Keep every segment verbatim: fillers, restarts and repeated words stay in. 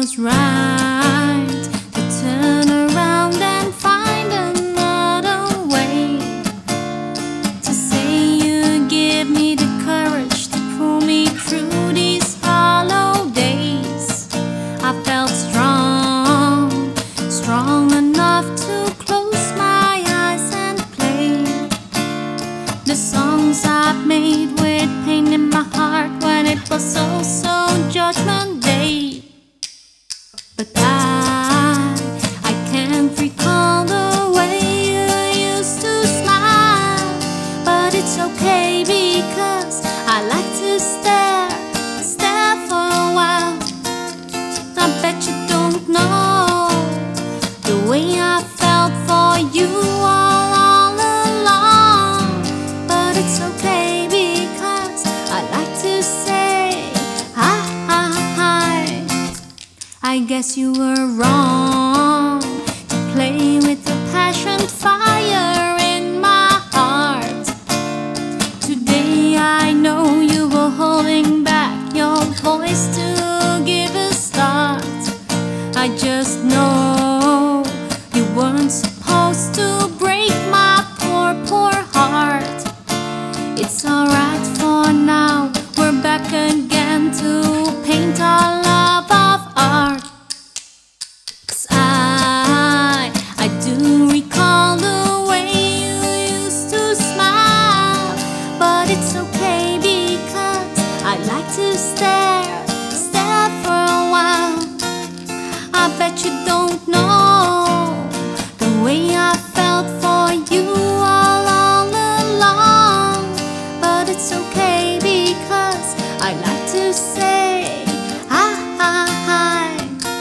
was right to turn around and find another way. To say you give me the courage to pull me through these hollow days. I felt strong, strong enough to close my eyes and play the songs I've made with pain in my heart when it was so, so Judgment Day. But I, I can't recall the way you used to smile. But it's okay because I like to stare, stare for a while. I bet you don't know the way I felt for you all, all along. But it's okay because I like to say hi, hi, hi. I guess you were wrong to play with the passion fire in my heart. Today I know you were holding back your voice to give a start. I just know you weren't supposed to break my poor, poor heart. It's alright for now, we're back again to paint our love of art. Cause I, I do recall the way you used to smile. But it's okay because I like to stare, stare for a while. I bet you don't know the way I felt for you all, all along. But it's okay because I like to say hi, hi, hi.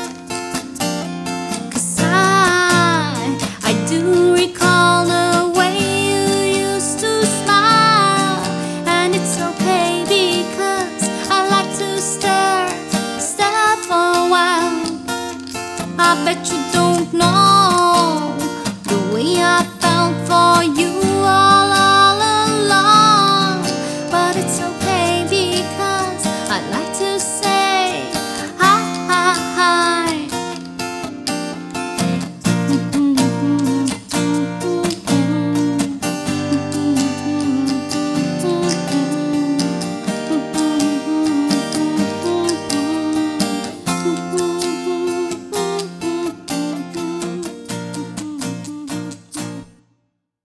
Cause I, I do recall the way you used to smile. And it's okay because I like to stare, stare for a while. I bet you